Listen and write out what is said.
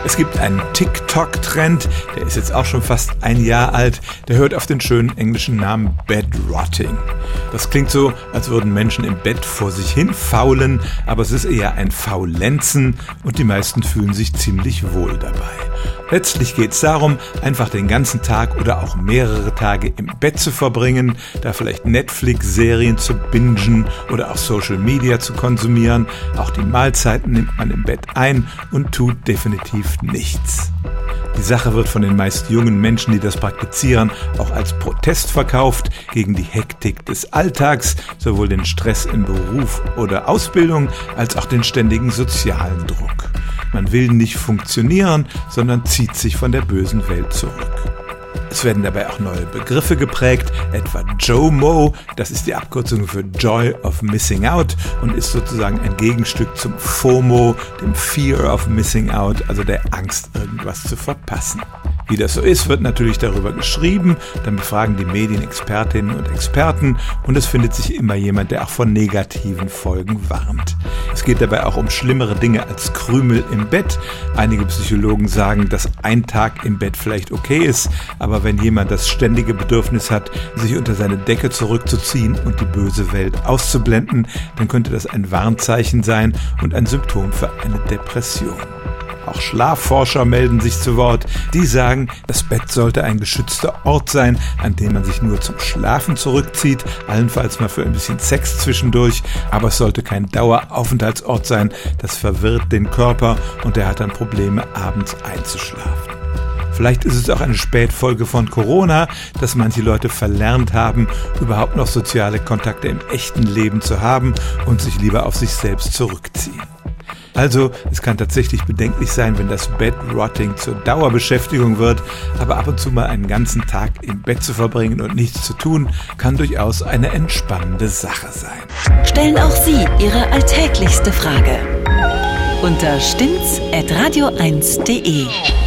Es gibt einen TikTok-Trend, der ist jetzt auch schon fast ein Jahr alt, der hört auf den schönen englischen Namen Bedrotting. Das klingt so, als würden Menschen im Bett vor sich hin faulen, aber es ist eher ein Faulenzen und die meisten fühlen sich ziemlich wohl dabei. Letztlich geht es darum, einfach den ganzen Tag oder auch mehrere Tage im Bett zu verbringen, da vielleicht Netflix-Serien zu bingen oder auch Social Media zu konsumieren. Auch die Mahlzeiten nimmt man im Bett ein und tut definitiv nichts. Die Sache wird von den meist jungen Menschen, die das praktizieren, auch als Protest verkauft gegen die Hektik des Alltags, sowohl den Stress im Beruf oder Ausbildung als auch den ständigen sozialen Druck. Man will nicht funktionieren, sondern zieht sich von der bösen Welt zurück. Es werden dabei auch neue Begriffe geprägt, etwa JOMO, das ist die Abkürzung für Joy of Missing Out und ist sozusagen ein Gegenstück zum FOMO, dem Fear of Missing Out, also der Angst, irgendwas zu verpassen. Wie das so ist, wird natürlich darüber geschrieben, dann befragen die Medien Expertinnen und Experten und es findet sich immer jemand, der auch vor negativen Folgen warnt. Es geht dabei auch um schlimmere Dinge als Krümel im Bett. Einige Psychologen sagen, dass ein Tag im Bett vielleicht okay ist, aber wenn jemand das ständige Bedürfnis hat, sich unter seine Decke zurückzuziehen und die böse Welt auszublenden, dann könnte das ein Warnzeichen sein und ein Symptom für eine Depression. Auch Schlafforscher melden sich zu Wort. Die sagen, das Bett sollte ein geschützter Ort sein, an dem man sich nur zum Schlafen zurückzieht, allenfalls mal für ein bisschen Sex zwischendurch, aber es sollte kein Daueraufenthaltsort sein, das verwirrt den Körper und der hat dann Probleme, abends einzuschlafen. Vielleicht ist es auch eine Spätfolge von Corona, dass manche Leute verlernt haben, überhaupt noch soziale Kontakte im echten Leben zu haben und sich lieber auf sich selbst zurückziehen. Also, es kann tatsächlich bedenklich sein, wenn das Bedrotting zur Dauerbeschäftigung wird, aber ab und zu mal einen ganzen Tag im Bett zu verbringen und nichts zu tun, kann durchaus eine entspannende Sache sein. Stellen auch Sie Ihre alltäglichste Frage unter stimmt's@radio1.de.